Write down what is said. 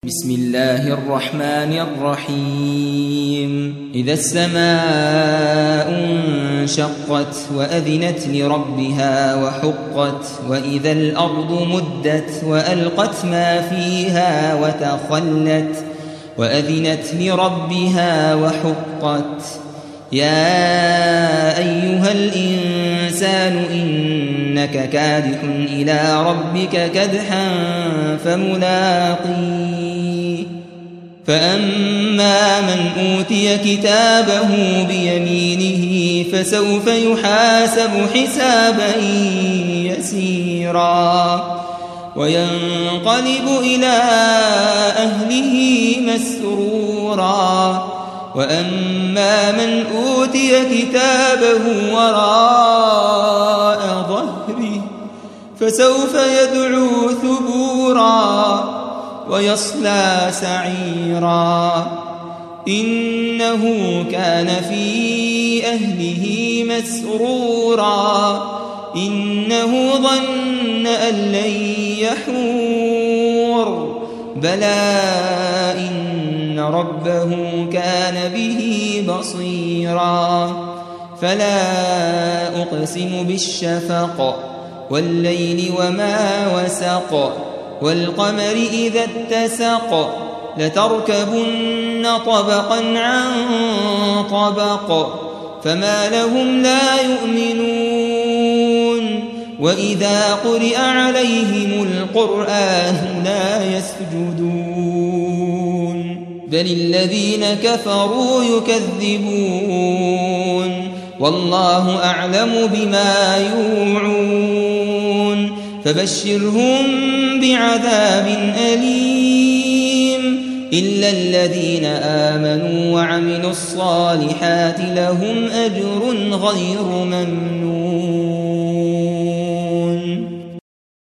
بسم الله الرحمن الرحيم إذا السماء انشقت وأذنت لربها وحقت وإذا الأرض مدت وألقت ما فيها وتخلت وأذنت لربها وحقت يا أيها الإنسان إنك كادح إلى ربك كدحا فملاقيه فأما من أوتي كتابه بيمينه فسوف يحاسب حسابا يسيرا وينقلب إلى أهله مسرورا وأما من أوتي كتابه وراء ظهره فسوف يدعو ثبورا ويصلى سعيرا إنه كان في أهله مسرورا إنه ظن أن لن يحور بلى إن ربه كان به بصيرا فلا أقسم بالشفق والليل وما وسق والقمر إذا اتسق لتركبن طبقا عن طبق فما لهم لا يؤمنون وإذا قرئ عليهم القرآن لا يسجدون بل الذين كفروا يكذبون والله أعلم بما يوعون فبشرهم بعذاب أليم إلا الذين آمنوا وعملوا الصالحات لهم أجر غير ممنون